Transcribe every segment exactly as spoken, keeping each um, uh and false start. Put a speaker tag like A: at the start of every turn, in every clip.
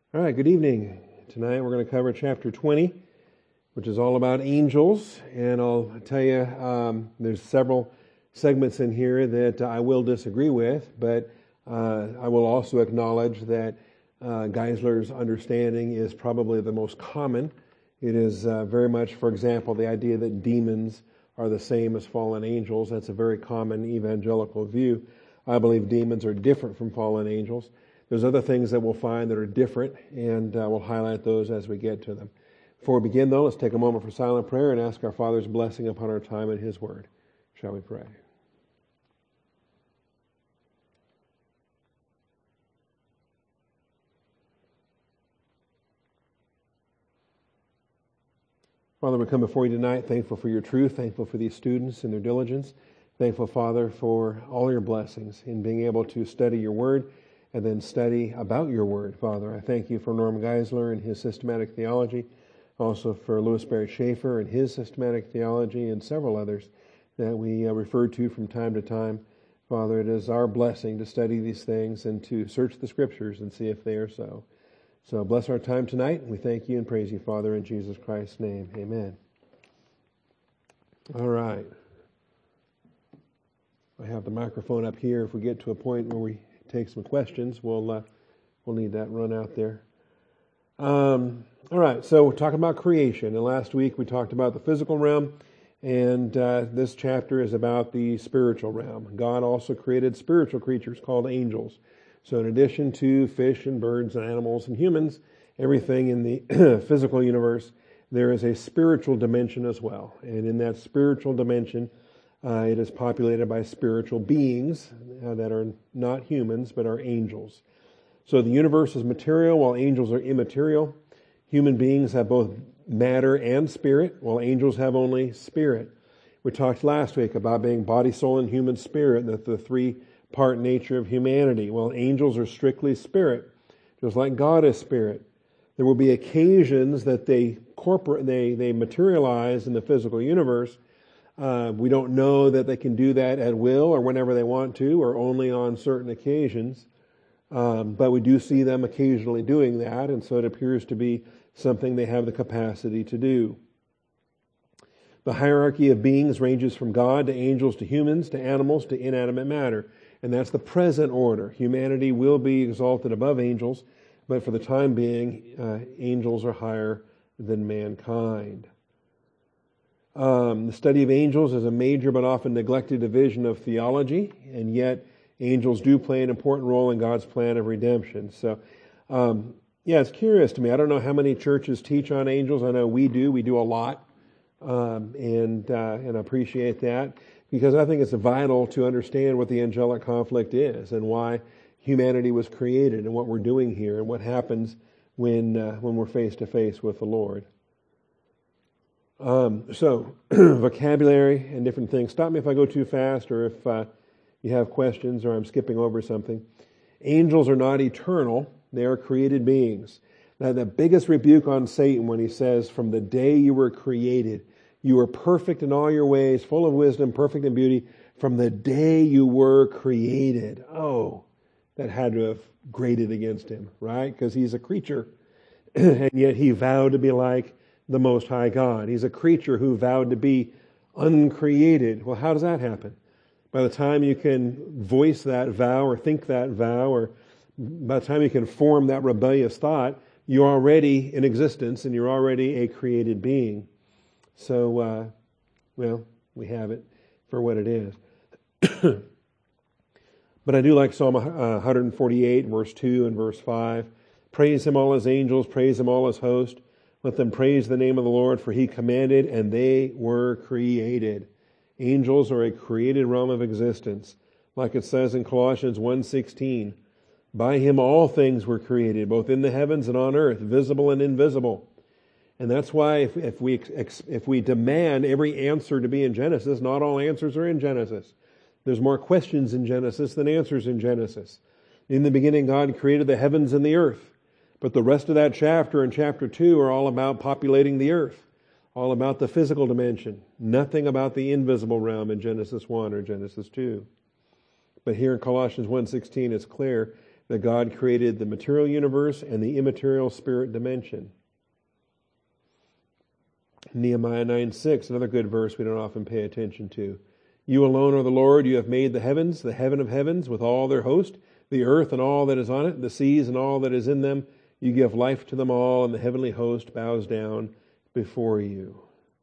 A: All right, good evening. Tonight we're going to cover chapter twenty, which is all about angels. And I'll tell you, um, there's several segments in here that I will disagree with, but uh, I will also acknowledge that uh, Geisler's understanding is probably the most common. It is uh, very much, for example, the idea that demons are the same as fallen angels. That's a very common evangelical view. I believe demons are different from fallen angels. There's other things that we'll find that are different, and uh, we'll highlight those as we get to them. Before we begin, though, let's take a moment for silent prayer and ask our Father's blessing upon our time in His Word. Shall we pray? Father, we come before you tonight, thankful for your truth, thankful for these students and their diligence, thankful, Father, for all your blessings in being able to study your Word and then study about your Word, Father. I thank you for Norm Geisler and his systematic theology, also for Louis Barry Schaeffer and his systematic theology, and several others that we uh, refer to from time to time. Father, it is our blessing to study these things and to search the Scriptures and see if they are so. So bless our time tonight, and we thank you and praise you, Father, in Jesus Christ's name. Amen. All right. I have the microphone up here. If we get to a point where we take some questions, we'll uh, we'll need that run out there. Um, all right, so we're talking about creation, and last week we talked about the physical realm, and uh, this chapter is about the spiritual realm. God also created spiritual creatures called angels. So in addition to fish and birds and animals and humans, everything in the physical universe, there is a spiritual dimension as well. And in that spiritual dimension, uh, it is populated by spiritual beings uh, that are not humans, but are angels. So the universe is material, while angels are immaterial. Human beings have both matter and spirit, while angels have only spirit. We talked last week about being body, soul, and human spirit, that the three part nature of humanity. Well, angels are strictly spirit, just like God is spirit. There will be occasions that they corporate, they they materialize in the physical universe. Uh, we don't know that they can do that at will or whenever they want to, or only on certain occasions. Um, but we do see them occasionally doing that, and so it appears to be something they have the capacity to do. The hierarchy of beings ranges from God to angels to humans to animals to inanimate matter. And that's the present order. Humanity will be exalted above angels, but for the time being, uh, angels are higher than mankind. Um, the study of angels is a major but often neglected division of theology, and yet angels do play an important role in God's plan of redemption. So, um, yeah, it's curious to me. I don't know how many churches teach on angels. I know we do. We do a lot, um, and uh, and I appreciate that, because I think it's vital to understand what the angelic conflict is and why humanity was created and what we're doing here and what happens when uh, when we're face to face with the Lord. Um, so, vocabulary and different things. Stop me if I go too fast, or if uh, you have questions or I'm skipping over something. Angels are not eternal. They are created beings. Now, the biggest rebuke on Satan when he says, from the day you were created, you were perfect in all your ways, full of wisdom, perfect in beauty, from the day you were created. Oh, that had to have grated against him, right? Because he's a creature, and yet he vowed to be like the Most High God. He's a creature who vowed to be uncreated. Well, how does that happen? By the time you can voice that vow or think that vow, or by the time you can form that rebellious thought, you're already in existence and you're already a created being. So, uh, well, we have it for what it is. But I do like Psalm one forty-eight, verse two and verse five. Praise Him, all His angels, praise Him, all His host. Let them praise the name of the Lord, for He commanded, and they were created. Angels are a created realm of existence. Like it says in Colossians one sixteen, by Him all things were created, both in the heavens and on earth, visible and invisible. And that's why if, if we if we demand every answer to be in Genesis, not all answers are in Genesis. There's more questions in Genesis than answers in Genesis. In the beginning, God created the heavens and the earth. But the rest of that chapter and chapter two are all about populating the earth, all about the physical dimension. Nothing about the invisible realm in Genesis one or Genesis two. But here in Colossians one sixteen, it's clear that God created the material universe and the immaterial spirit dimension. Nehemiah nine six, another good verse we don't often pay attention to. You alone are the Lord, you have made the heavens, the heaven of heavens with all their host, the earth and all that is on it, the seas and all that is in them. You give life to them all, and the heavenly host bows down before you.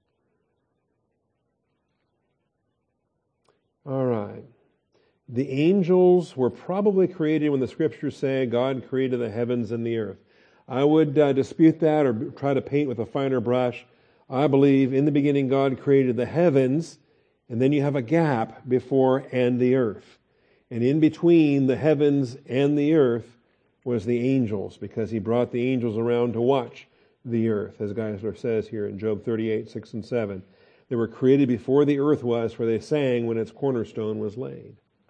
A: All right. The angels were probably created when the scriptures say God created the heavens and the earth. I would uh, dispute that or try to paint with a finer brush. I believe in the beginning God created the heavens, and then you have a gap before and the earth. And in between the heavens and the earth was the angels, because he brought the angels around to watch the earth, as Geisler says here in Job thirty-eight, six and seven. They were created before the earth was, for they sang when its cornerstone was laid.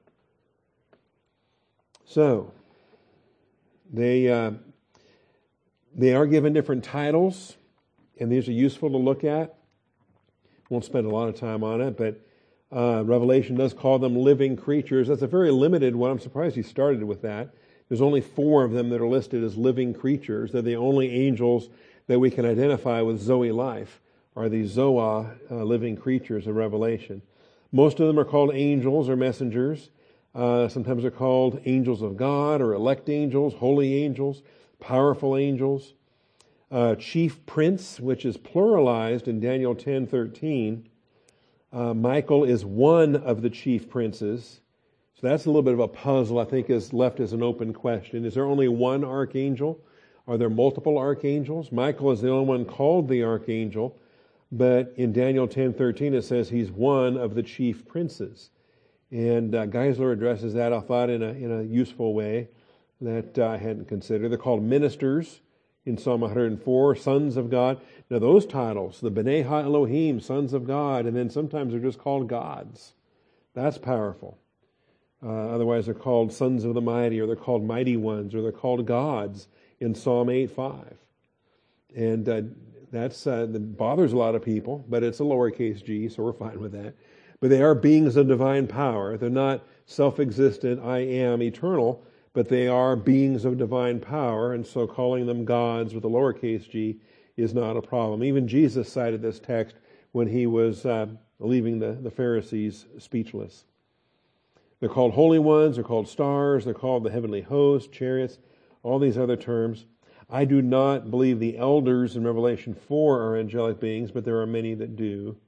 A: So, they uh, they are given different titles, and these are useful to look at. Won't spend a lot of time on it, but uh, Revelation does call them living creatures. That's a very limited one. I'm surprised he started with that. There's only four of them that are listed as living creatures. They're the only angels that we can identify with Zoe life, are these Zoa, uh, living creatures of Revelation. Most of them are called angels or messengers. Uh, sometimes they're called angels of God or elect angels, holy angels, powerful angels. Uh, chief prince, which is pluralized in Daniel ten thirteen. Uh, Michael is one of the chief princes. So that's a little bit of a puzzle, I think, is left as an open question. Is there only one archangel? Are there multiple archangels? Michael is the only one called the archangel, but in Daniel ten thirteen it says he's one of the chief princes. And uh, Geisler addresses that, I thought, in a, in a useful way that uh, I hadn't considered. They're called ministers in Psalm one hundred four, sons of God. Now those titles, the B'nai Ha-Elohim, sons of God, and then sometimes they're just called gods. That's powerful. Uh, otherwise they're called sons of the mighty, or they're called mighty ones, or they're called gods in Psalm eight five. And uh, that's uh, that bothers a lot of people, but it's a lowercase g, so we're fine with that. But they are beings of divine power. They're not self-existent, I am eternal, but they are beings of divine power, and so calling them gods with a lowercase g is not a problem. Even Jesus cited this text when he was uh, leaving the, the Pharisees speechless. They're called holy ones, they're called stars, they're called the heavenly host, chariots, all these other terms. I do not believe the elders in Revelation four are angelic beings, but there are many that do.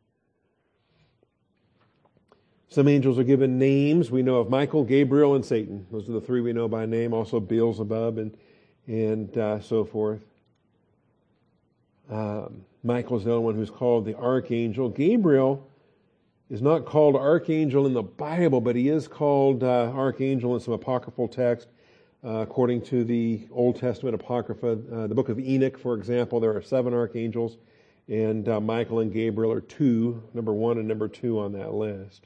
A: Some angels are given names. We know of Michael, Gabriel, and Satan. Those are the three we know by name. Also Beelzebub and and uh, so forth. Um, Michael's the only one who's called the archangel. Gabriel is not called archangel in the Bible, but he is called uh, archangel in some apocryphal text. Uh, according to the Old Testament Apocrypha, uh, the book of Enoch, for example, there are seven archangels, and uh, Michael and Gabriel are two, number one and number two on that list.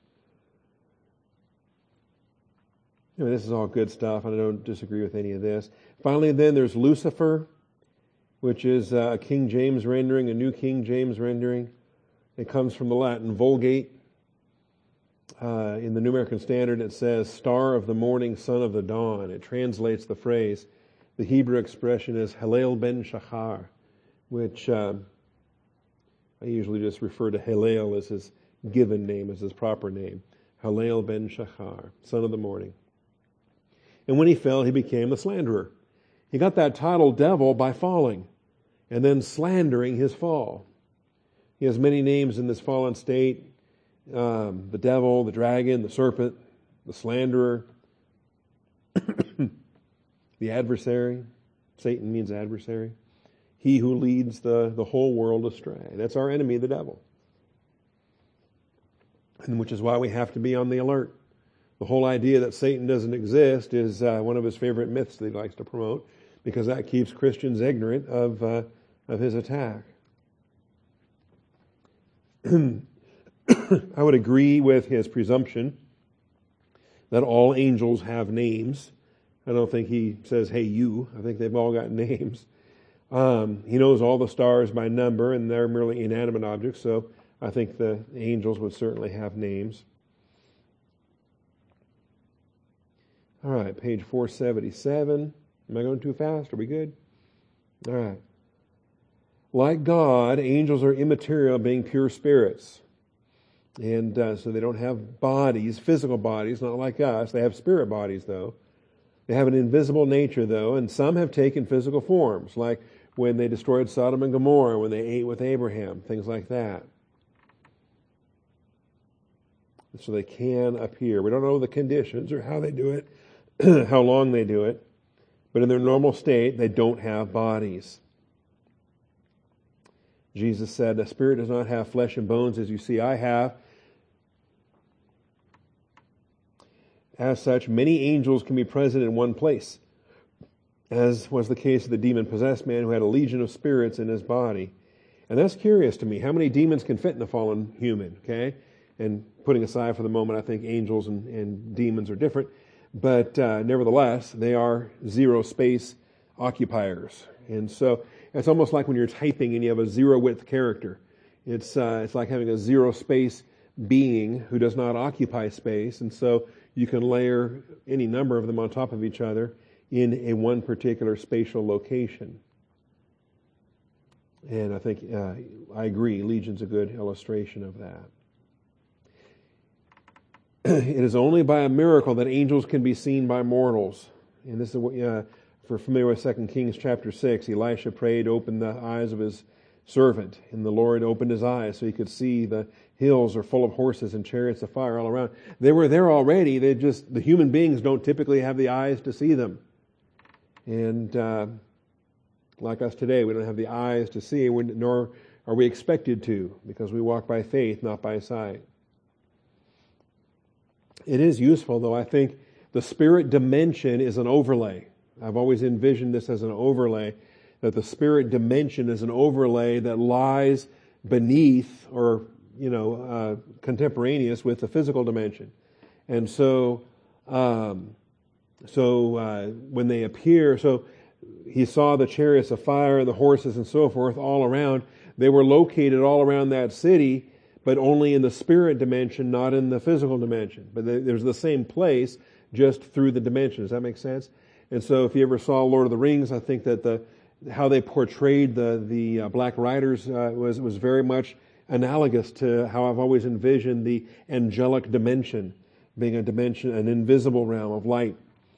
A: I mean, this is all good stuff, and I don't disagree with any of this. Finally, then, there's Lucifer, which is a King James rendering, a New King James rendering. It comes from the Latin Vulgate. Uh, in the New American Standard, it says, star of the morning, son of the dawn. It translates the phrase. The Hebrew expression is Halel ben Shachar, which uh, I usually just refer to Halel as his given name, as his proper name. Halel ben Shachar, son of the morning. And when he fell, he became the slanderer. He got that title, devil, by falling and then slandering his fall. He has many names in this fallen state. Um, the devil, the dragon, the serpent, the slanderer, the adversary. Satan means adversary. He who leads the, the whole world astray. That's our enemy, the devil. And which is why we have to be on the alert. The whole idea that Satan doesn't exist is uh, one of his favorite myths that he likes to promote, because that keeps Christians ignorant of uh, of his attack. I would agree with his presumption that all angels have names. I don't think he says, hey, you. I think they've all got names. Um, he knows all the stars by number, and they're merely inanimate objects, so I think the angels would certainly have names. All right, page four seventy-seven. Am I going too fast? Are we good? All right. Like God, angels are immaterial, being pure spirits. And uh, so they don't have bodies, physical bodies, not like us. They have spirit bodies, though. They have an invisible nature, though, and some have taken physical forms, like when they destroyed Sodom and Gomorrah, when they ate with Abraham, things like that. So they can appear. We don't know the conditions or how they do it, how long they do it, but in their normal state, they don't have bodies. Jesus said, "The spirit does not have flesh and bones as you see I have." As such, many angels can be present in one place, as was the case of the demon-possessed man who had a legion of spirits in his body. And that's curious to me. How many demons can fit in a fallen human, okay? And putting aside for the moment, I think angels and, and demons are different. But uh, nevertheless, they are zero-space occupiers. And so it's almost like when you're typing and you have a zero-width character. It's uh, it's like having a zero-space being who does not occupy space. And so you can layer any number of them on top of each other in a one particular spatial location. And I think, uh, I agree, Legion's a good illustration of that. It is only by a miracle that angels can be seen by mortals. And this is what, uh, for familiar with Second Kings chapter six, Elisha prayed, open the eyes of his servant, and the Lord opened his eyes so he could see the hills are full of horses and chariots of fire all around. They were there already. They just, the human beings don't typically have the eyes to see them. And uh, like us today, we don't have the eyes to see, nor are we expected to, because we walk by faith, not by sight. It is useful, though. I think the spirit dimension is an overlay. I've always envisioned this as an overlay, that the spirit dimension is an overlay that lies beneath or, you know, uh, contemporaneous with the physical dimension. And so, um, so uh, when they appear, so he saw the chariots of fire and the horses and so forth all around. They were located all around that city, but only in the spirit dimension, not in the physical dimension. But there's the same place, just through the dimension. Does that make sense? And so if you ever saw Lord of the Rings, I think that the how they portrayed the the uh, Black Riders uh, was was very much analogous to how I've always envisioned the angelic dimension, being a dimension, an invisible realm of light,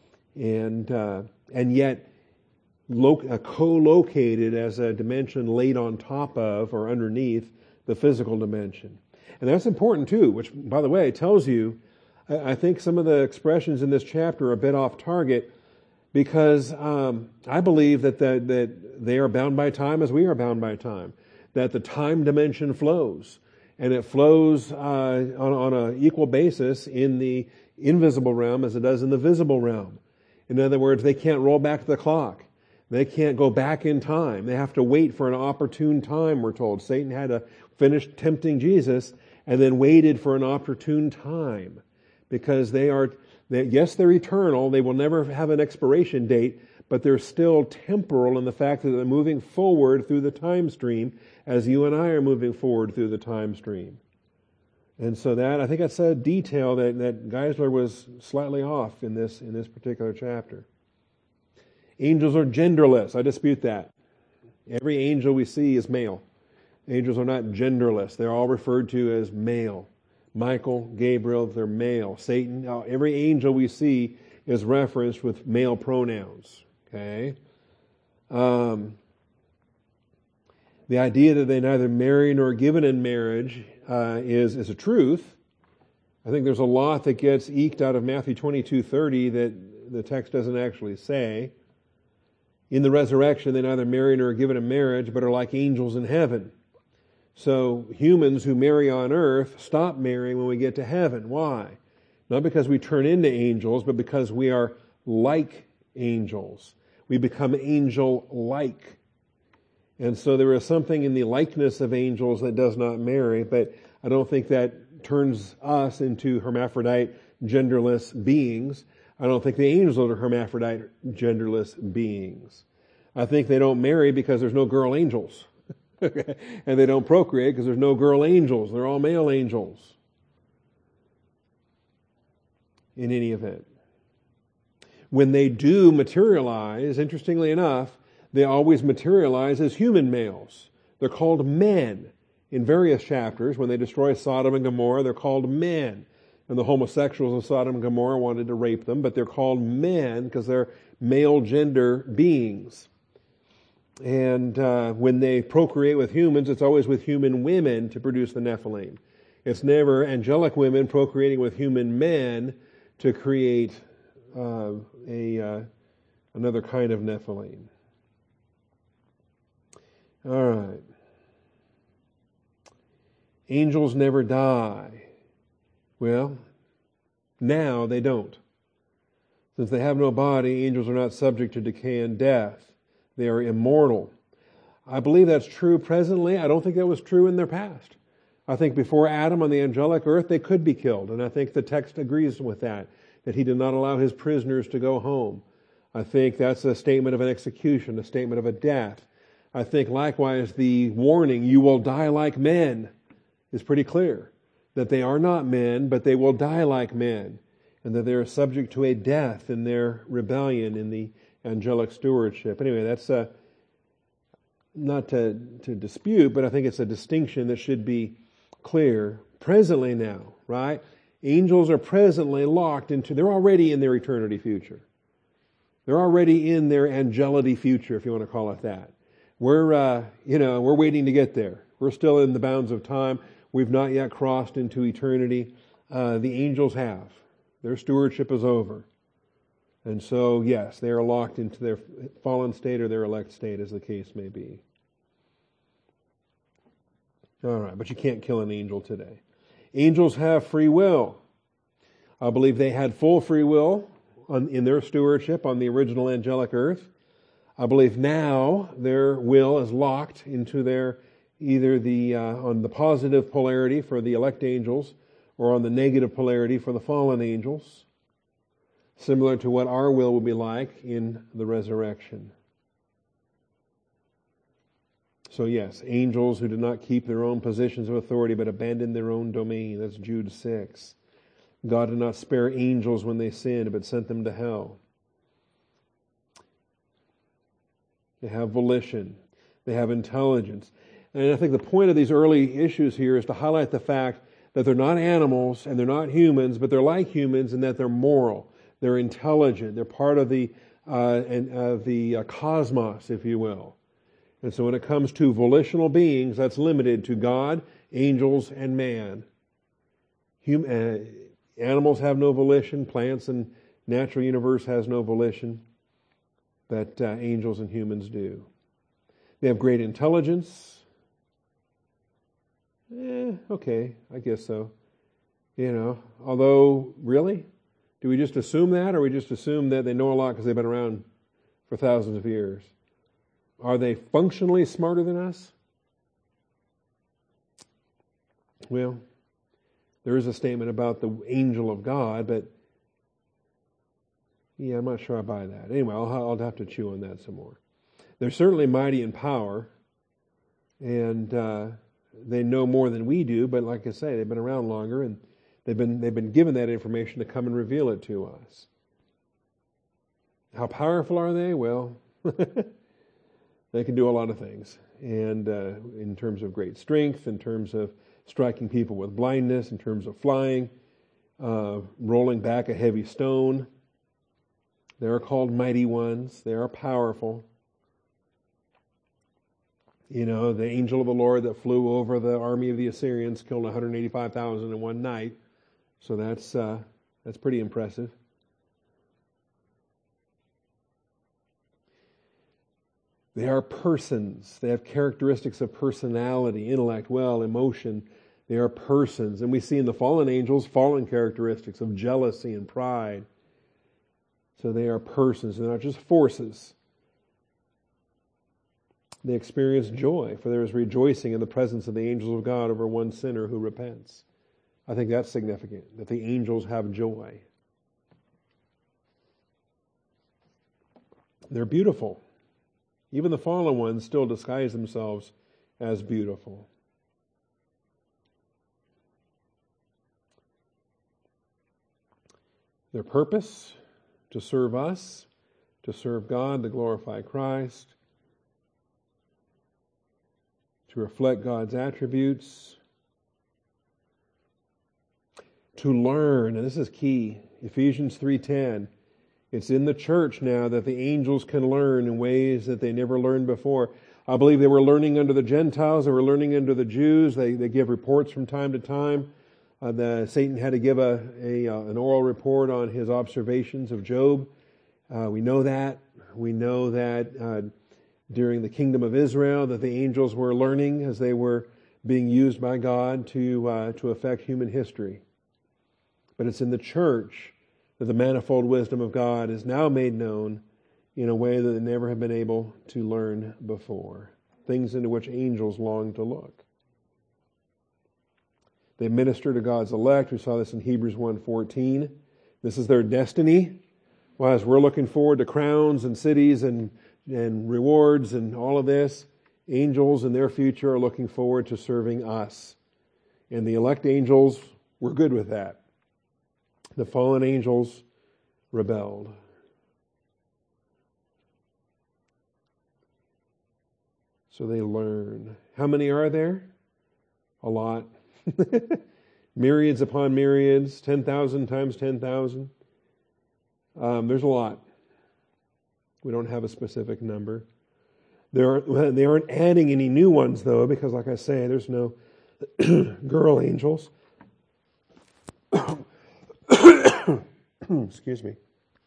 A: and uh, and yet lo- uh, co-located as a dimension laid on top of or underneath the physical dimension. And that's important too, which, by the way, tells you, I think some of the expressions in this chapter are a bit off target, because um, I believe that, the, that they are bound by time as we are bound by time, that the time dimension flows, and it flows uh, on, on an equal basis in the invisible realm as it does in the visible realm. In other words, they can't roll back the clock. They can't go back in time. They have to wait for an opportune time, we're told. Satan had to finish tempting Jesus and then waited for an opportune time, because they are, they, yes, they're eternal. They will never have an expiration date, but they're still temporal in the fact that they're moving forward through the time stream as you and I are moving forward through the time stream. And so that, I think that's a detail that, that Geisler was slightly off in this, in this particular chapter. Angels are genderless. I dispute that. Every angel we see is male. Angels are not genderless. They're all referred to as male. Michael, Gabriel, they're male. Satan, every angel we see is referenced with male pronouns. Okay? Um, the idea that they neither marry nor given in marriage uh, is, is a truth. I think there's a lot that gets eked out of Matthew twenty-two thirty that the text doesn't actually say. In the resurrection, they neither marry nor are given in marriage, but are like angels in heaven. So humans who marry on earth stop marrying when we get to heaven. Why? Not because we turn into angels, but because we are like angels. We become angel-like. And so there is something in the likeness of angels that does not marry, but I don't think that turns us into hermaphrodite, genderless beings. I don't think the angels are hermaphrodite, genderless beings. I think they don't marry because there's no girl angels. And they don't procreate because there's no girl angels. They're all male angels. In any event. when they do materialize, interestingly enough, they always materialize as human males. They're called men. In various chapters, when they destroy Sodom and Gomorrah, they're called men. And the homosexuals of Sodom and Gomorrah wanted to rape them, but they're called men because they're male gender beings. And uh, when they procreate with humans, it's always with human women to produce the Nephilim. It's never angelic women procreating with human men to create uh, a uh, another kind of Nephilim. All right. Angels never die. Well, now they don't. Since they have no body, angels are not subject to decay and death. They are immortal. I believe that's true presently. I don't think that was true in their past. I think before Adam on the angelic earth, they could be killed. And I think the text agrees with that, that he did not allow his prisoners to go home. I think that's a statement of an execution, a statement of a death. I think likewise the warning, you will die like men, is pretty clear. That they are not men, but they will die like men. And that they are subject to a death in their rebellion in the angelic stewardship. Anyway, that's uh, not to, to dispute, but I think it's a distinction that should be clear. Presently now, right? Angels are presently locked into, they're already in their eternity future. They're already in their angelity future, if you want to call it that. We're, uh, you know, we're waiting to get there. We're still in the bounds of time. We've not yet crossed into eternity. Uh, the angels have. Their stewardship is over. And so, yes, they are locked into their fallen state or their elect state, as the case may be. All right, but you can't kill an angel today. Angels have free will. I believe they had full free will on, in their stewardship on the original angelic earth. I believe now their will is locked into their either the uh, on the positive polarity for the elect angels or on the negative polarity for the fallen angels, similar to what our will will be like in the resurrection. So yes, angels who did not keep their own positions of authority but abandoned their own domain. That's Jude six. God did not spare angels when they sinned, but sent them to hell. They have volition. They have intelligence. And I think the point of these early issues here is to highlight the fact that they're not animals and they're not humans, but they're like humans in that they're moral. They're intelligent. They're part of the uh, and uh, the uh, cosmos, if you will. And so when it comes to volitional beings, that's limited to God, angels, and man. Hum- uh, animals have no volition. Plants and natural universe has no volition. But uh, angels and humans do. They have great intelligence. Eh, okay, I guess so. You know, although, really? Do we just assume that, or we just assume that they know a lot because they've been around for thousands of years? Are they functionally smarter than us? Well, there is a statement about the angel of God, but yeah, I'm not sure I buy that. Anyway, I'll, I'll have to chew on that some more. They're certainly mighty in power, and uh, they know more than we do, but like I say, they've been around longer, and they've been they've been given that information to come and reveal it to us. How powerful are they? Well, they can do a lot of things, and uh, in terms of great strength, in terms of striking people with blindness, in terms of flying, uh, rolling back a heavy stone. They are called mighty ones. They are powerful. You know, the angel of the Lord that flew over the army of the Assyrians killed one hundred eighty-five thousand in one night. So that's uh, that's pretty impressive. They are persons. They have characteristics of personality, intellect, will, emotion. They are persons. And we see in the fallen angels fallen characteristics of jealousy and pride. So they are persons. They're not just forces. They experience joy, for there is rejoicing in the presence of the angels of God over one sinner who repents. I think that's significant, that the angels have joy. They're beautiful. Even the fallen ones still disguise themselves as beautiful. Their purpose, to serve us, to serve God, to glorify Christ, to reflect God's attributes, to learn, and this is key, Ephesians three ten. It's in the church now that the angels can learn in ways that they never learned before. I believe they were learning under the Gentiles, they were learning under the Jews. They, they give reports from time to time. Uh, the, Satan had to give a, a uh, an oral report on his observations of Job. Uh, we know that. We know that uh, during the kingdom of Israel that the angels were learning as they were being used by God to uh, to affect human history. But it's in the church that the manifold wisdom of God is now made known in a way that they never have been able to learn before. Things into which angels long to look. They minister to God's elect. We saw this in Hebrews one fourteen. This is their destiny. Whereas we're looking forward to crowns and cities and, and rewards and all of this, angels in their future are looking forward to serving us. And the elect angels were good with that. The fallen angels rebelled. So they learn. How many are there? A lot. Myriads upon myriads, ten thousand times ten thousand. Um, there's a lot. We don't have a specific number. There are, they aren't adding any new ones, though, because like I say, there's no girl angels. Excuse me.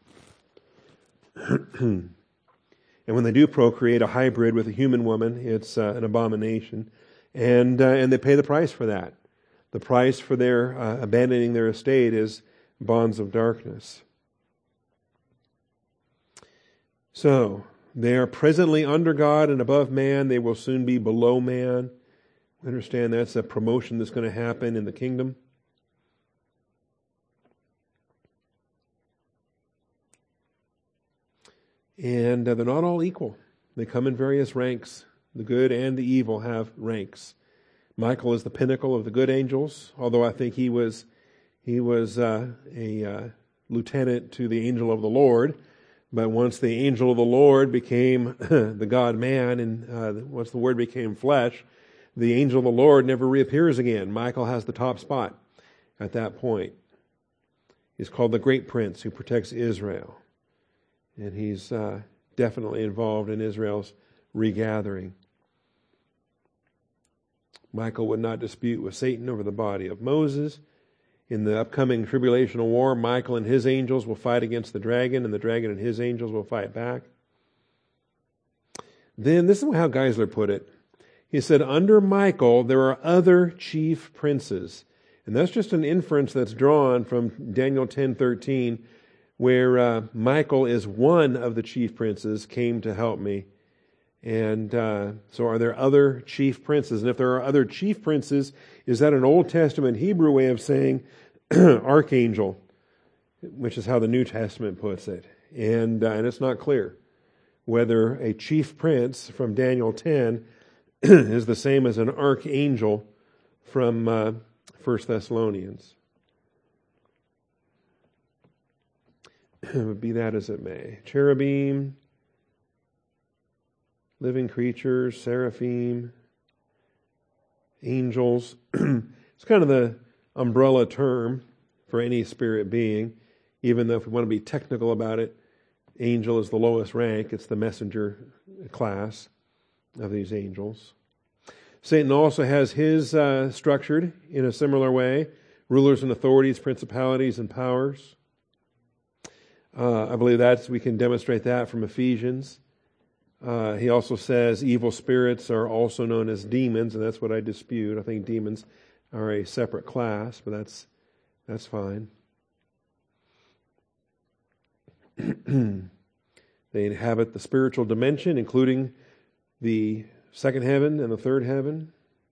A: And when they do procreate a hybrid with a human woman, it's uh, an abomination. And, uh, and they pay the price for that. The price for their uh, abandoning their estate is bonds of darkness. So, they are presently under God and above man. They will soon be below man. We understand that's a promotion that's going to happen in the kingdom. And uh, they're not all equal. They come in various ranks. The good and the evil have ranks. Michael is the pinnacle of the good angels, although I think he was he was uh, a uh, lieutenant to the angel of the Lord. But once the angel of the Lord became the God-man, and uh, once the Word became flesh, the angel of the Lord never reappears again. Michael has the top spot at that point. He's called the Great Prince who protects Israel. And he's uh, definitely involved in Israel's regathering. Michael would not dispute with Satan over the body of Moses. In the upcoming tribulational war, Michael and his angels will fight against the dragon, and the dragon and his angels will fight back. Then, this is how Geisler put it. He said, under Michael, there are other chief princes. And that's just an inference that's drawn from Daniel ten thirteen, where uh, Michael is one of the chief princes, came to help me. And uh, so are there other chief princes? And if there are other chief princes, is that an Old Testament Hebrew way of saying archangel, which is how the New Testament puts it? And, uh, and it's not clear whether a chief prince from Daniel ten is the same as an archangel from uh, First Thessalonians. Be that as it may. Cherubim, living creatures, seraphim, angels. It's kind of the umbrella term for any spirit being, even though if we want to be technical about it, angel is the lowest rank. It's the messenger class of these angels. Satan also has his uh, structured in a similar way. Rulers and authorities, principalities and powers. Uh, I believe that's we can demonstrate that from Ephesians. Uh, he also says evil spirits are also known as demons, and that's what I dispute. I think demons are a separate class, but that's that's fine. They inhabit the spiritual dimension, including the second heaven and the third heaven.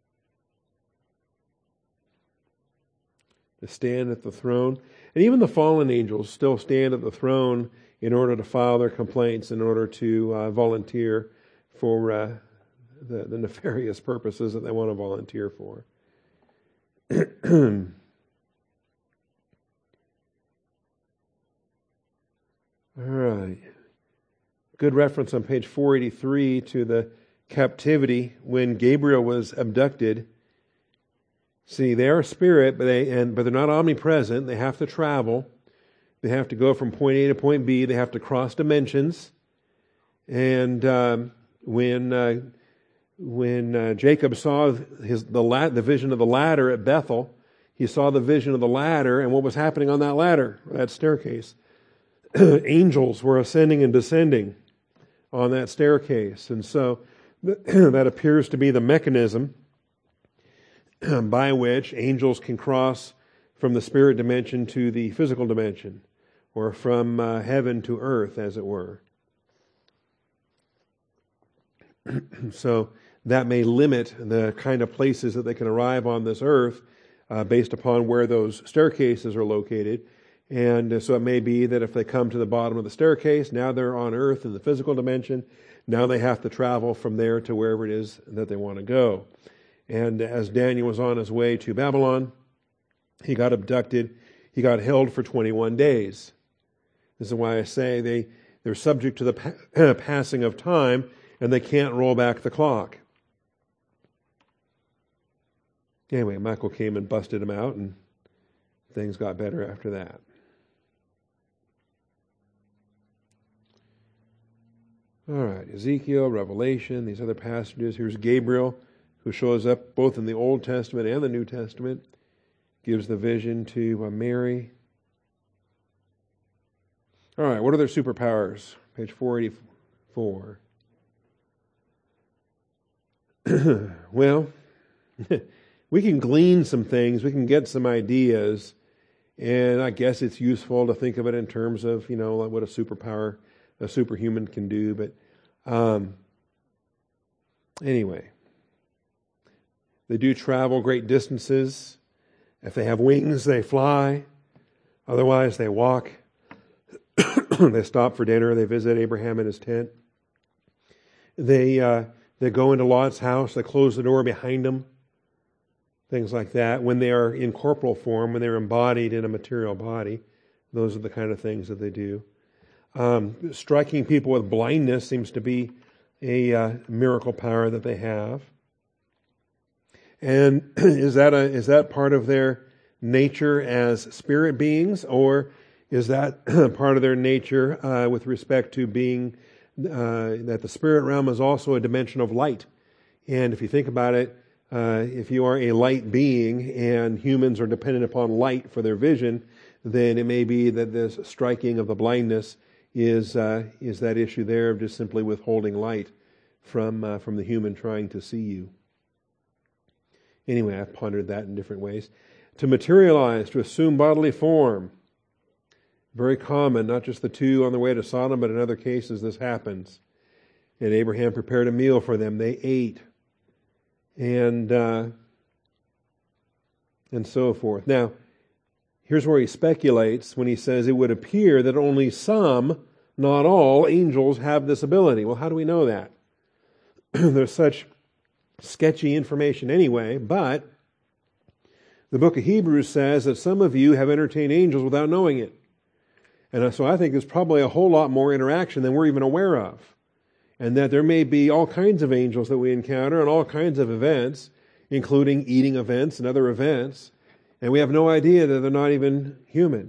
A: They stand at the throne. And even the fallen angels still stand at the throne in order to file their complaints, in order to uh, volunteer for uh, the, the nefarious purposes that they want to volunteer for. All right. Good reference on page four eighty-three to the captivity when Gabriel was abducted. See, they are a spirit, but they and but they're not omnipresent. They have to travel. They have to go from point A to point B. They have to cross dimensions. And um, when uh, when uh, Jacob saw his the la- the vision of the ladder at Bethel, he saw the vision of the ladder and what was happening on that ladder, that staircase. Angels were ascending and descending on that staircase. And so that appears to be the mechanism by which angels can cross from the spirit dimension to the physical dimension, or from uh, heaven to earth, as it were. So that may limit the kind of places that they can arrive on this earth uh, based upon where those staircases are located. And so it may be that if they come to the bottom of the staircase, now they're on earth in the physical dimension. Now they have to travel from there to wherever it is that they want to go. And as Daniel was on his way to Babylon, he got abducted. He got held for twenty-one days. This is why I say they, they're subject to the pa- passing of time, and they can't roll back the clock. Anyway, Michael came and busted him out, and things got better after that. All right, Ezekiel, Revelation, these other passages. Here's Gabriel, who shows up both in the Old Testament and the New Testament, gives the vision to uh, Mary. All right, what are their superpowers? Page four eighty-four. Well, we can glean some things, we can get some ideas, and I guess it's useful to think of it in terms of, you know, what a superpower, a superhuman can do. But um, anyway, they do travel great distances. If they have wings, they fly. Otherwise, they walk. They stop for dinner. They visit Abraham in his tent. They uh, they go into Lot's house. They close the door behind them. Things like that. When they are in corporal form, when they're embodied in a material body, those are the kind of things that they do. Um, striking people with blindness seems to be a uh, miracle power that they have. And is that a is that part of their nature as spirit beings, or is that part of their nature uh, with respect to being uh, that the spirit realm is also a dimension of light? And if you think about it, uh, if you are a light being and humans are dependent upon light for their vision, then it may be that this striking of the blindness is uh, is that issue there of just simply withholding light from uh, from the human trying to see you. Anyway, I've pondered that in different ways. To materialize, to assume bodily form. Very common, not just the two on the way to Sodom, but in other cases this happens. And Abraham prepared a meal for them. They ate. And, uh, and so forth. Now, here's where he speculates when he says it would appear that only some, not all, angels have this ability. Well, how do we know that? There's such sketchy information anyway, but the book of Hebrews says that some of you have entertained angels without knowing it. And so I think there's probably a whole lot more interaction than we're even aware of. And that there may be all kinds of angels that we encounter and all kinds of events, including eating events and other events, and we have no idea that they're not even human.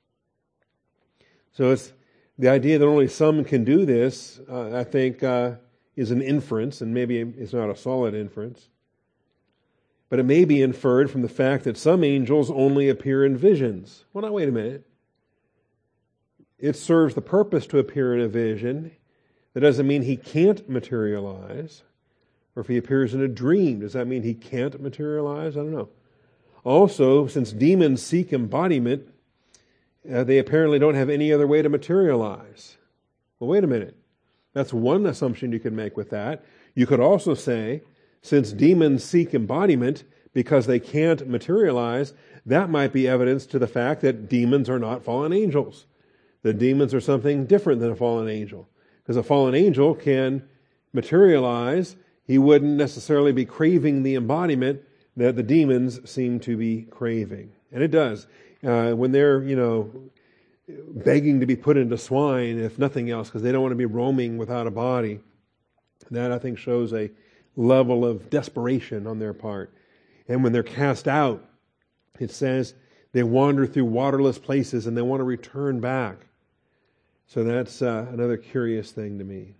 A: So it's the idea that only some can do this, uh, I think, uh, is an inference, and maybe it's not a solid inference. But it may be inferred from the fact that some angels only appear in visions. Well, now, wait a minute. It serves the purpose to appear in a vision. That doesn't mean he can't materialize. Or if he appears in a dream, does that mean he can't materialize? I don't know. Also, since demons seek embodiment, uh, they apparently don't have any other way to materialize. Well, wait a minute. That's one assumption you could make with that. You could also say, since demons seek embodiment because they can't materialize, that might be evidence to the fact that demons are not fallen angels. The demons are something different than a fallen angel. Because a fallen angel can materialize. He wouldn't necessarily be craving the embodiment that the demons seem to be craving. And it does. Uh, when they're, you know, begging to be put into swine, if nothing else, because they don't want to be roaming without a body. That, I think, shows a level of desperation on their part. And when they're cast out, it says they wander through waterless places and they want to return back. So that's uh, another curious thing to me.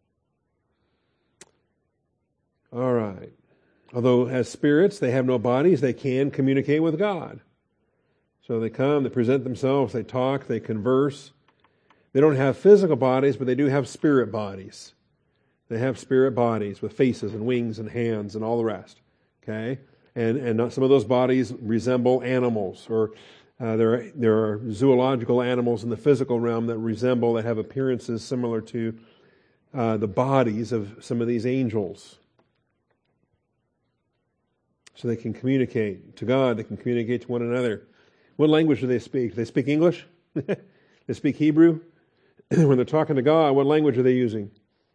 A: All right. Although as spirits, they have no bodies, they can communicate with God. So they come, they present themselves, they talk, they converse. They don't have physical bodies, but they do have spirit bodies. They have spirit bodies with faces and wings and hands and all the rest. Okay? And and some of those bodies resemble animals, or uh, there are, there are zoological animals in the physical realm that resemble, that have appearances similar to uh, the bodies of some of these angels. So they can communicate to God, they can communicate to one another. What language do they speak? Do they speak English? They speak Hebrew? When they're talking to God, what language are they using?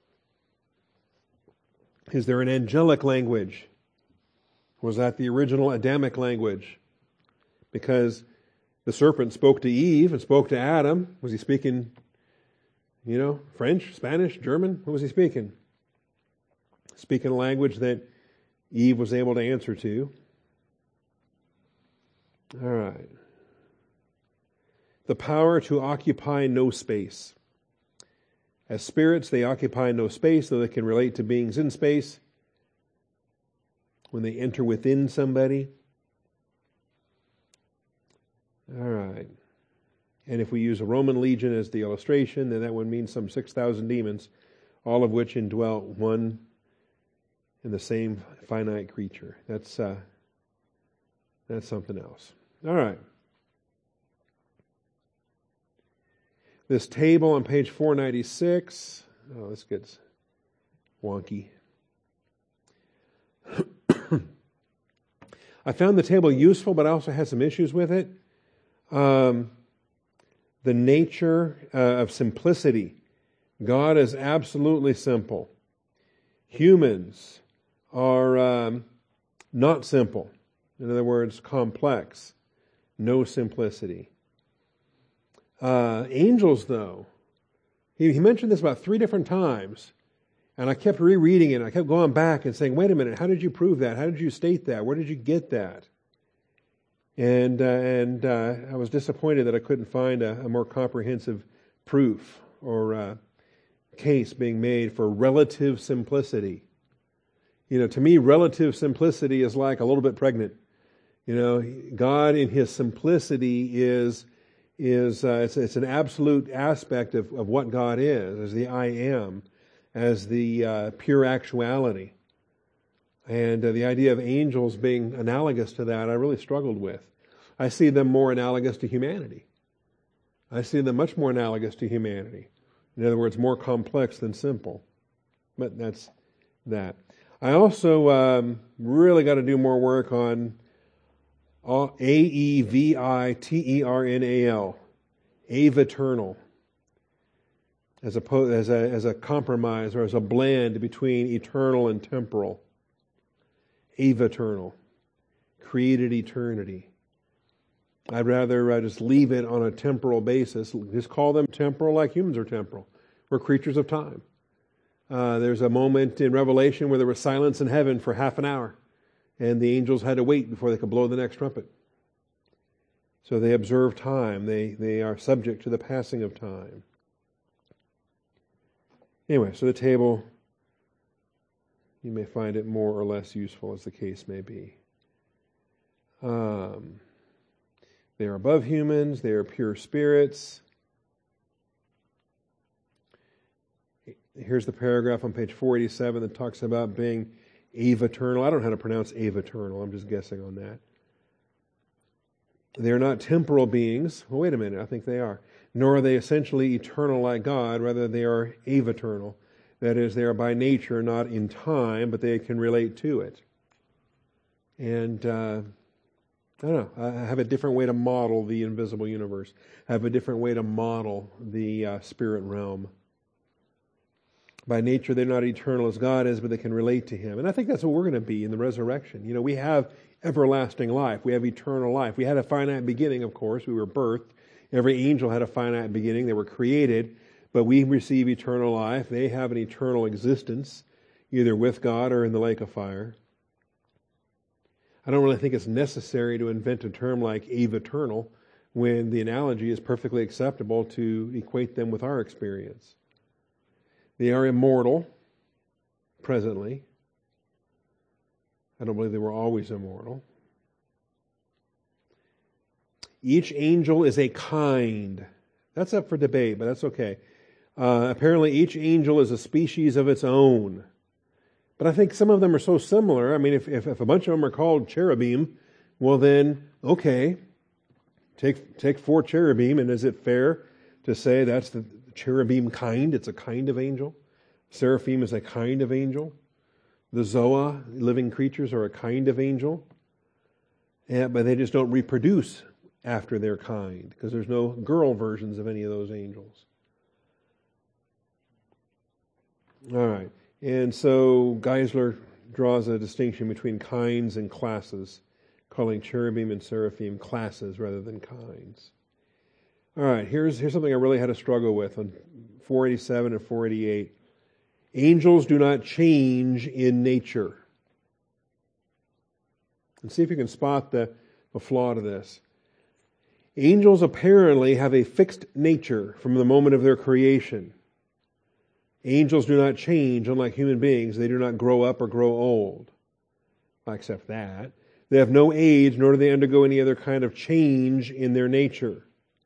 A: Is there an angelic language? Was that the original Adamic language? Because the serpent spoke to Eve and spoke to Adam. Was he speaking, you know, French, Spanish, German? What was he speaking? Speaking a language that Eve was able to answer to. All right. The power to occupy no space. As spirits, they occupy no space, though they can relate to beings in space. When they enter within somebody. All right. And if we use a Roman legion as the illustration, then that would mean some six thousand demons, all of which indwelt one and the same finite creature. That's uh, that's something else. All right. This table on page four ninety-six. Oh, this gets wonky. I found the table useful, but I also had some issues with it. Um, the nature uh, of simplicity. God is absolutely simple. Humans are um, not simple. In other words, complex. No simplicity. Uh, angels, though, he, he mentioned this about three different times, and I kept rereading it, and I kept going back and saying, wait a minute, how did you prove that? How did you state that? Where did you get that? And uh, and uh, I was disappointed that I couldn't find a, a more comprehensive proof or uh, case being made for relative simplicity. You know, to me, relative simplicity is like a little bit pregnant. You know, God in His simplicity is is uh, it's, it's an absolute aspect of, of what God is, as the I am, as the uh, pure actuality. And uh, the idea of angels being analogous to that, I really struggled with. I see them more analogous to humanity. I see them much more analogous to humanity. In other words, more complex than simple. But that's that. I also um, really got to do more work on A E V I T E R N A L, aviternal, as a, as, a, as a compromise or as a blend between eternal and temporal. Aviternal, created eternity. I'd rather uh, just leave it on a temporal basis. Just call them temporal like humans are temporal. We're creatures of time. Uh, there's a moment in Revelation where there was silence in heaven for half an hour, and the angels had to wait before they could blow the next trumpet. So they observe time. They, they are subject to the passing of time. Anyway, so the table, you may find it more or less useful as the case may be. Um, they are above humans. They are pure spirits. Here's the paragraph on page four eighty-seven that talks about being aviternal. I don't know how to pronounce aviternal. I'm just guessing on that. They are not temporal beings. Well, wait a minute. I think they are. Nor are they essentially eternal like God. Rather, they are aviternal. That is, they are by nature not in time, but they can relate to it. And uh, I don't know. I have a different way to model the invisible universe. I have a different way to model the uh, spirit realm. By nature, they're not eternal as God is, but they can relate to Him. And I think that's what we're going to be in the resurrection. You know, we have everlasting life. We have eternal life. We had a finite beginning, of course. We were birthed Every angel had a finite beginning. They were created, but we receive eternal life. They have an eternal existence, either with God or in the lake of fire. I don't really think it's necessary to invent a term like aveternal when the analogy is perfectly acceptable to equate them with our experience. They are immortal presently. I don't believe they were always immortal. Each angel is a kind. That's up for debate, but that's okay. Uh, apparently each angel is a species of its own. But I think some of them are so similar. I mean, if, if, if a bunch of them are called cherubim, well then, okay, take, take four cherubim, and is it fair to say that's the cherubim kind? It's a kind of angel. Seraphim is a kind of angel. The Zoa, living creatures, are a kind of angel. Yeah, but they just don't reproduce after their kind, because there's no girl versions of any of those angels. All right. And so Geisler draws a distinction between kinds and classes, calling cherubim and seraphim classes rather than kinds. All right, here's, here's something I really had to struggle with on four eighty-seven and four eighty-eight. Angels do not change in nature. And see if you can spot the, the flaw to this. Angels apparently have a fixed nature from the moment of their creation. Angels do not change, unlike human beings. They do not grow up or grow old. Except that. They have no age, nor do they undergo any other kind of change in their nature.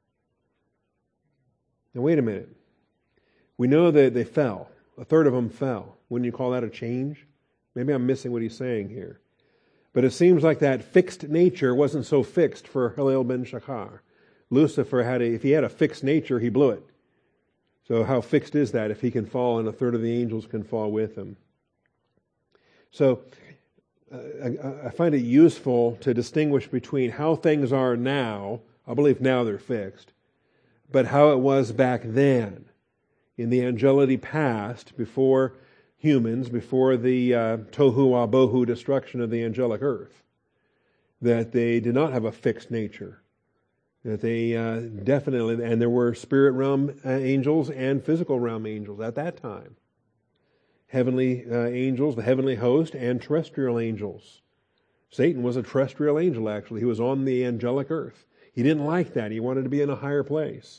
A: Now wait a minute. We know that they fell. A third of them fell. Wouldn't you call that a change? Maybe I'm missing what he's saying here. But it seems like that fixed nature wasn't so fixed for Hillel ben Shachar. Lucifer had a, if he had a fixed nature, he blew it. So how fixed is that if he can fall and a third of the angels can fall with him? So uh, I, I find it useful to distinguish between how things are now. I believe now they're fixed. But how it was back then in the angelity past, before humans, before the uh, tohu wabohu destruction of the angelic earth, that they did not have a fixed nature. That they uh, definitely, and there were spirit realm uh, angels and physical realm angels at that time. Heavenly uh, angels, the heavenly host, and terrestrial angels. Satan was a terrestrial angel, actually. He was on the angelic earth. He didn't like that. He wanted to be in a higher place.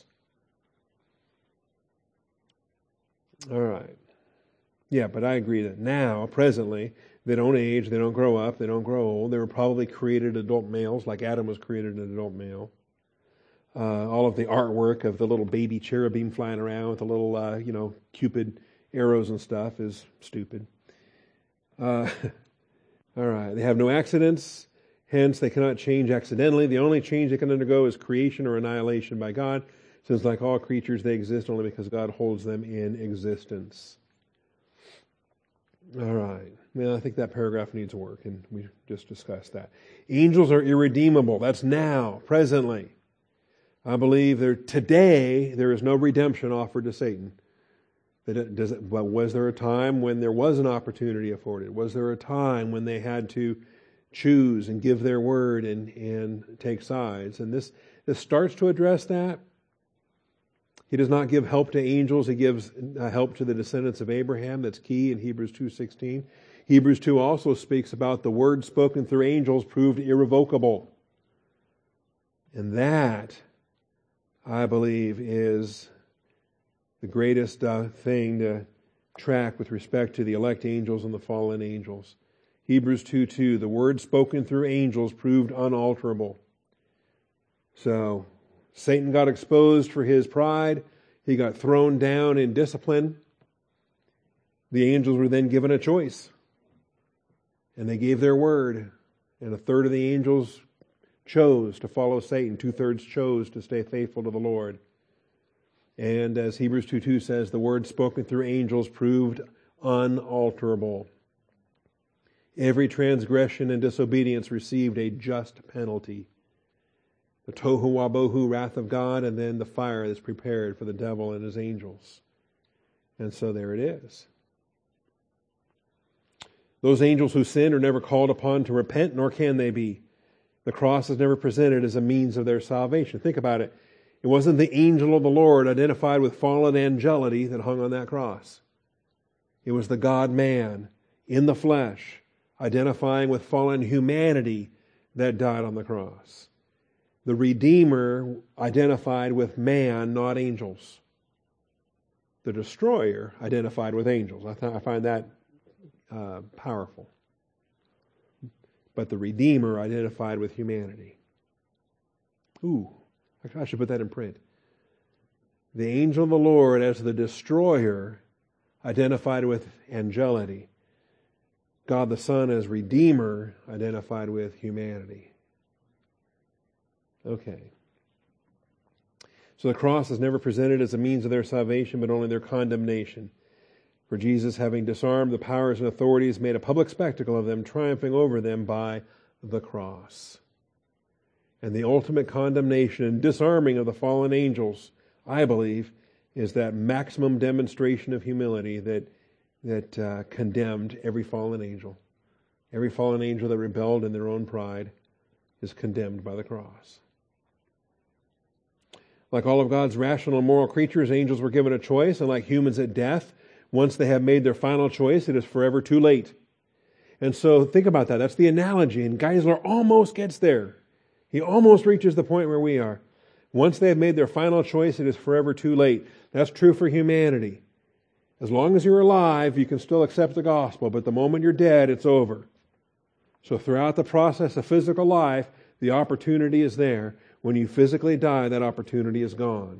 A: All right. Yeah, but I agree that now, presently, they don't age, they don't grow up, they don't grow old. They were probably created adult males, like Adam was created an adult male. Uh, all of the artwork of the little baby cherubim flying around with the little, uh, you know, Cupid arrows and stuff is stupid. Uh, all right. They have no accidents, hence they cannot change accidentally. The only change they can undergo is creation or annihilation by God, since like all creatures, they exist only because God holds them in existence. All right. Well, I think that paragraph needs work, and we just discussed that. Angels are irredeemable. That's now, presently. I believe there today there is no redemption offered to Satan. That it, does it, but was there a time when there was an opportunity afforded? Was there a time when they had to choose and give their word and, and take sides? And this, this starts to address that. He does not give help to angels. He gives uh, help to the descendants of Abraham. That's key in Hebrews two sixteen. Hebrews two also speaks about the word spoken through angels proved irrevocable. And that, I believe, is the greatest uh, thing to track with respect to the elect angels and the fallen angels. Hebrews two two, the word spoken through angels proved unalterable. So, Satan got exposed for his pride. He got thrown down in discipline. The angels were then given a choice. And they gave their word. And a third of the angels chose to follow Satan. Two-thirds chose to stay faithful to the Lord. And as Hebrews two two says, the word spoken through angels proved unalterable. Every transgression and disobedience received a just penalty. The tohu wabohu, wrath of God, and then the fire that's prepared for the devil and his angels. And so there it is. Those angels who sinned are never called upon to repent, nor can they be. The cross is never presented as a means of their salvation. Think about it. It wasn't the angel of the Lord identified with fallen angelity that hung on that cross. It was the God-man in the flesh identifying with fallen humanity that died on the cross. The Redeemer identified with man, not angels. The destroyer identified with angels. I, th- I find that uh, powerful. But the Redeemer identified with humanity. Ooh, I should put that in print. The angel of the Lord as the destroyer identified with angelity. God the Son as Redeemer identified with humanity. Okay. So the cross is never presented as a means of their salvation, but only their condemnation. For Jesus, having disarmed the powers and authorities, made a public spectacle of them, triumphing over them by the cross. And the ultimate condemnation and disarming of the fallen angels, I believe, is that maximum demonstration of humility that, that uh, condemned every fallen angel. Every fallen angel that rebelled in their own pride is condemned by the cross. Like all of God's rational and moral creatures, angels were given a choice, and like humans at death, once they have made their final choice, it is forever too late. And so think about that. That's the analogy, and Geisler almost gets there. He almost reaches the point where we are. Once they have made their final choice, it is forever too late. That's true for humanity. As long as you're alive, you can still accept the gospel, but the moment you're dead, it's over. So throughout the process of physical life, the opportunity is there. When you physically die, that opportunity is gone.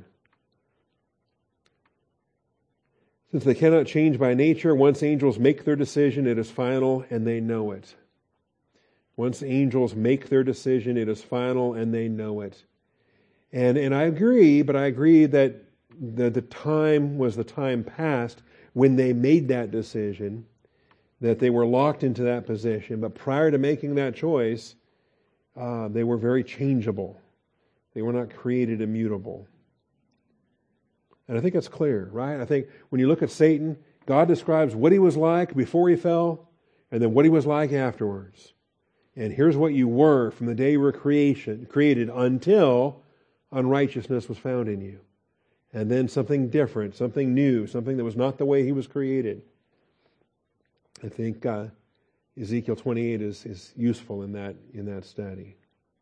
A: Since they cannot change by nature, once angels make their decision, it is final and they know it. Once angels make their decision, it is final and they know it. And and I agree, but I agree that the, the time was the time past when they made that decision, that they were locked into that position. But prior to making that choice, uh, they were very changeable. They were not created immutable. And I think it's clear, right? I think when you look at Satan, God describes what he was like before he fell, and then what he was like afterwards. And here's what you were from the day you were creation, created until unrighteousness was found in you. And then something different, something new, something that was not the way he was created. I think uh, Ezekiel twenty-eight is, is useful in that, in that study.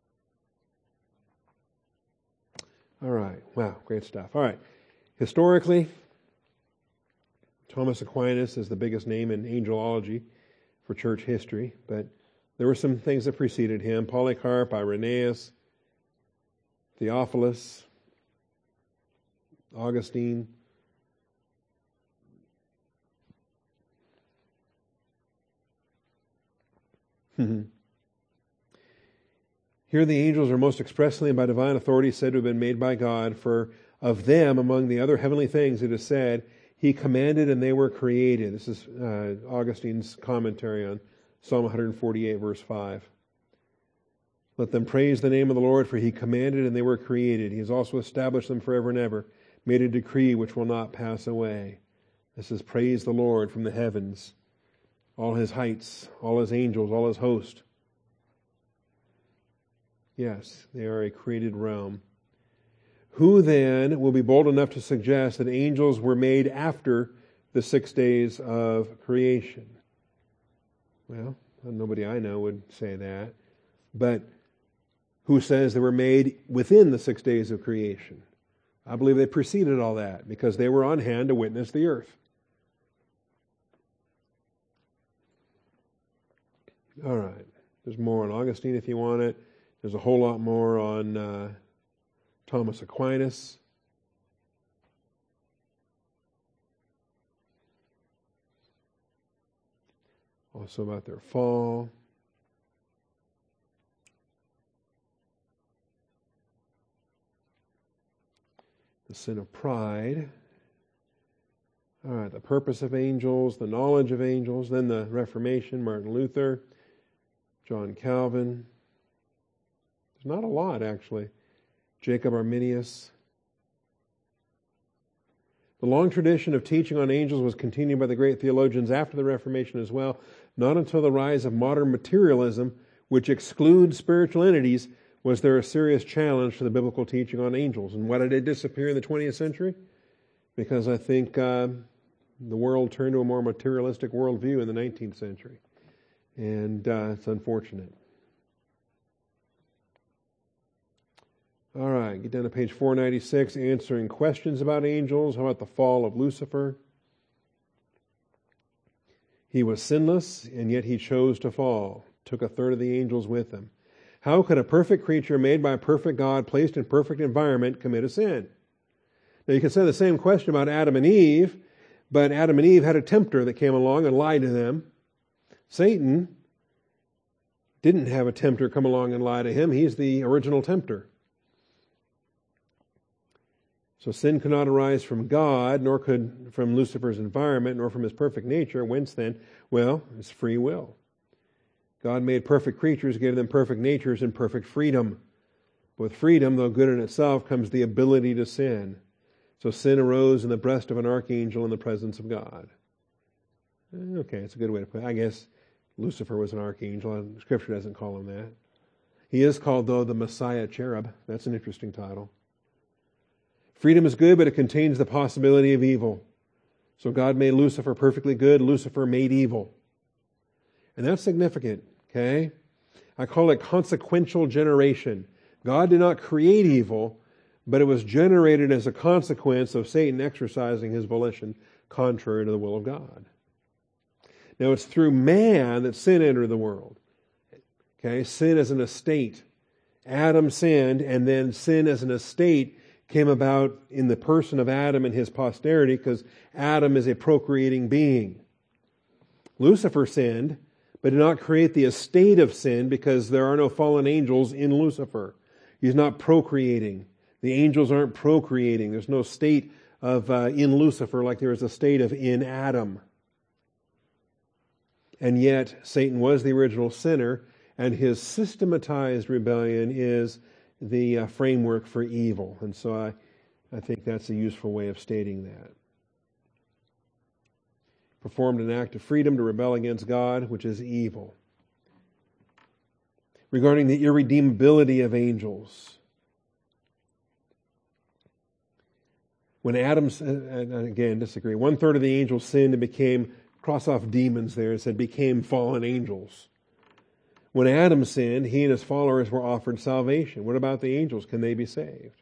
A: All right. Wow, great stuff. All right. Historically, Thomas Aquinas is the biggest name in angelology for church history, but there were some things that preceded him. Polycarp, Irenaeus, Theophilus, Augustine. Here the angels are most expressly and by divine authority said to have been made by God, for of them, among the other heavenly things, it is said, He commanded and they were created. This is uh, Augustine's commentary on Psalm one forty-eight, verse five. Let them praise the name of the Lord, for He commanded and they were created. He has also established them forever and ever, made a decree which will not pass away. This is praise the Lord from the heavens, all His heights, all His angels, all His host. Yes, they are a created realm. Who then will be bold enough to suggest that angels were made after the six days of creation? Well, nobody I know would say that. But who says they were made within the six days of creation? I believe they preceded all that because they were on hand to witness the earth. All right. There's more on Augustine if you want it. There's a whole lot more on uh, Thomas Aquinas. Also about their fall. The sin of pride. All right, the purpose of angels, the knowledge of angels, then the Reformation, Martin Luther, John Calvin. There's not a lot, actually. Jacob Arminius. The long tradition of teaching on angels was continued by the great theologians after the Reformation as well, not until the rise of modern materialism, which excludes spiritual entities, Was there a serious challenge to the biblical teaching on angels? And why did it disappear in the twentieth century? Because I think uh, the world turned to a more materialistic worldview in the nineteenth century. And uh, it's unfortunate. All right, get down to page four ninety-six, answering questions about angels. How about the fall of Lucifer? He was sinless, and yet he chose to fall. Took a third of the angels with him. How could a perfect creature made by a perfect God, placed in perfect environment, commit a sin? Now you can say the same question about Adam and Eve, but Adam and Eve had a tempter that came along and lied to them. Satan didn't have a tempter come along and lie to him. He's the original tempter. So sin could not arise from God, nor could from Lucifer's environment, nor from his perfect nature. Whence then? Well, it's free will. God made perfect creatures, gave them perfect natures and perfect freedom. With freedom, though good in itself, comes the ability to sin. So sin arose in the breast of an archangel in the presence of God. Okay, it's a good way to put it. I guess Lucifer was an archangel. Scripture doesn't call him that. He is called, though, the Messiah cherub. That's an interesting title. Freedom is good, but it contains the possibility of evil. So God made Lucifer perfectly good. Lucifer made evil. And that's significant, okay? I call it consequential generation. God did not create evil, but it was generated as a consequence of Satan exercising his volition contrary to the will of God. Now, it's through man that sin entered the world. Okay, sin as an estate. Adam sinned, and then sin as an estate came about in the person of Adam and his posterity, because Adam is a procreating being. Lucifer sinned, but did not create the estate of sin, because there are no fallen angels in Lucifer. He's not procreating. The angels aren't procreating. There's no state of uh, in Lucifer like there is a state of in Adam. And yet, Satan was the original sinner, and his systematized rebellion is the uh, framework for evil. And so I, I think that's a useful way of stating that. Performed an act of freedom to rebel against God, which is evil. Regarding the irredeemability of angels. When Adam, and again, disagree, one third of the angels sinned and became, cross off demons there, and said became fallen angels. When Adam sinned, he and his followers were offered salvation. What about the angels? Can they be saved?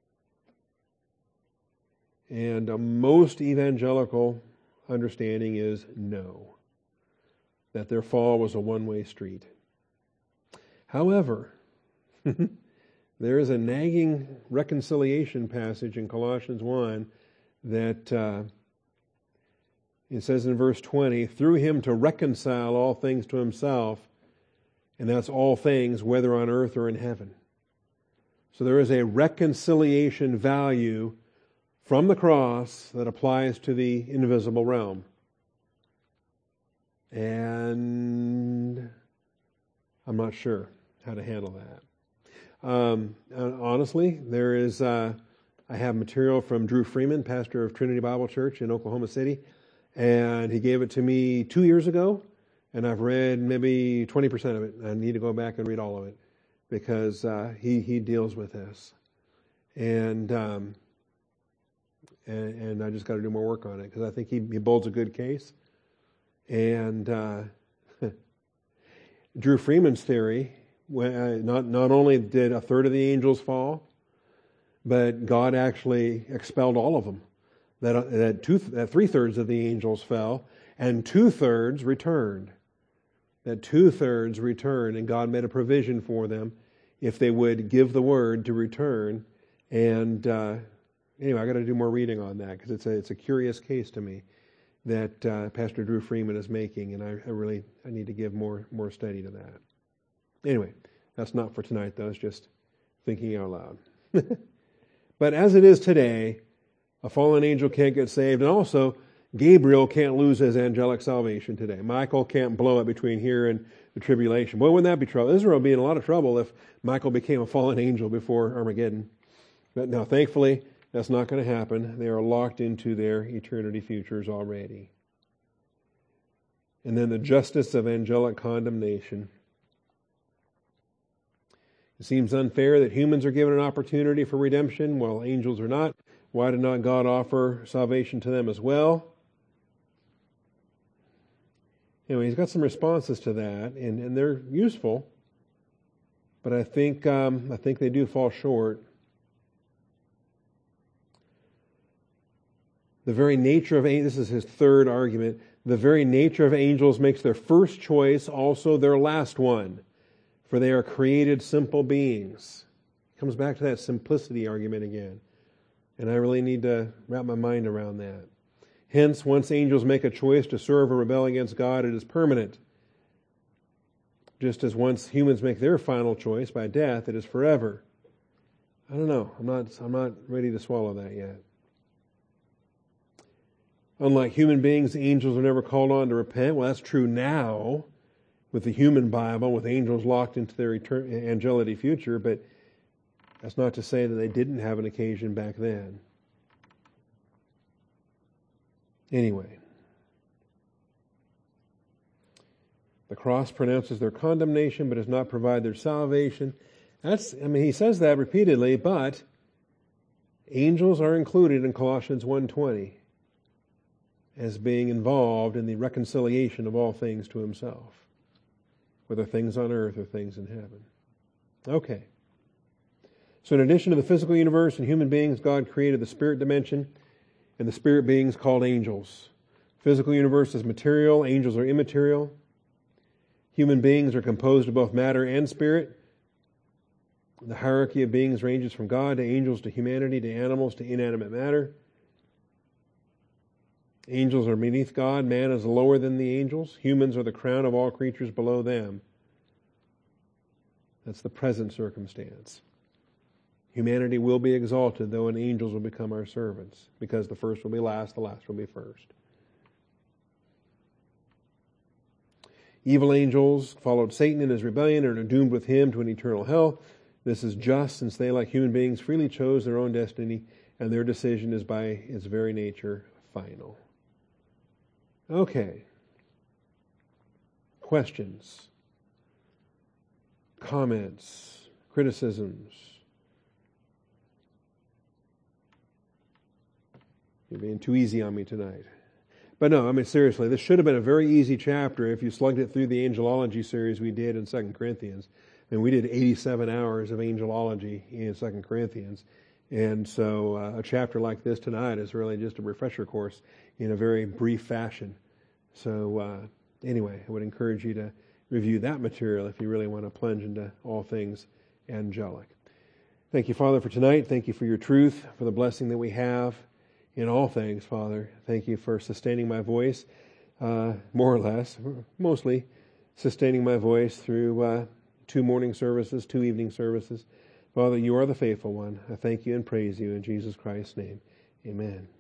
A: And a most evangelical understanding is no. That their fall was a one-way street. However, there is a nagging reconciliation passage in Colossians one that uh, it says in verse twenty, through him to reconcile all things to himself, and that's all things, whether on earth or in heaven. So there is a reconciliation value from the cross that applies to the invisible realm. And I'm not sure how to handle that. Um, honestly, there is, uh, I have material from Drew Freeman, pastor of Trinity Bible Church in Oklahoma City, and he gave it to me two years ago. And I've read maybe twenty percent of it. I need to go back and read all of it because uh, he he deals with this, and um, and, and I just got to do more work on it because I think he, he builds a good case. And uh, Drew Freeman's theory, when, uh, not not only did a third of the angels fall, but God actually expelled all of them. That uh, that two that three thirds of the angels fell, and two thirds returned. That two-thirds returned, and God made a provision for them if they would give the word to return. And uh, anyway, I got to do more reading on that because it's a it's a curious case to me that uh, Pastor Drew Freeman is making, and I, I really I need to give more more study to that. Anyway, that's not for tonight, though. It's just thinking out loud. But as it is today, a fallen angel can't get saved, and also Gabriel can't lose his angelic salvation today. Michael can't blow it between here and the tribulation. Boy, wouldn't that be trouble? Israel would be in a lot of trouble if Michael became a fallen angel before Armageddon. But now, thankfully, that's not going to happen. They are locked into their eternity futures already. And then the justice of angelic condemnation. It seems unfair that humans are given an opportunity for redemption while angels are not. Why did not God offer salvation to them as well? Anyway, he's got some responses to that, and, and they're useful, but I think um, I think they do fall short. The very nature of angels, this is his third argument, the very nature of angels makes their first choice also their last one, for they are created simple beings. Comes back to that simplicity argument again, and I really need to wrap my mind around that. Hence, once angels make a choice to serve or rebel against God, it is permanent. Just as once humans make their final choice by death, it is forever. I don't know. I'm not, I'm not ready to swallow that yet. Unlike human beings, angels are never called on to repent. Well, that's true now with the human Bible, with angels locked into their etern- angelity future, but that's not to say that they didn't have an occasion back then. Anyway, the cross pronounces their condemnation but does not provide their salvation. That's, I mean, he says that repeatedly, but angels are included in Colossians one twenty as being involved in the reconciliation of all things to himself, whether things on earth or things in heaven. Okay. So in addition to the physical universe and human beings, God created the spirit dimension and the spirit beings called angels. Physical universe is material, angels are immaterial. Human beings are composed of both matter and spirit. The hierarchy of beings ranges from God to angels to humanity to animals to inanimate matter. Angels are beneath God, man is lower than the angels. Humans are the crown of all creatures below them. That's the present circumstance. Humanity will be exalted, though, and angels will become our servants, because the first will be last, the last will be first. Evil angels followed Satan in his rebellion and are doomed with him to an eternal hell. This is just, since they, like human beings, freely chose their own destiny, and their decision is by its very nature final. Okay. Questions? Comments? Criticisms? You're being too easy on me tonight. But no, I mean, seriously, this should have been a very easy chapter if you slugged it through the angelology series we did in Second Corinthians. And we did eighty-seven hours of angelology in Second Corinthians. And so uh, a chapter like this tonight is really just a refresher course in a very brief fashion. So uh, anyway, I would encourage you to review that material if you really want to plunge into all things angelic. Thank you, Father, for tonight. Thank you for your truth, for the blessing that we have in all things, Father. Thank you for sustaining my voice, uh, more or less, mostly sustaining my voice through uh, two morning services, two evening services. Father, you are the faithful one. I thank you and praise you in Jesus Christ's name. Amen.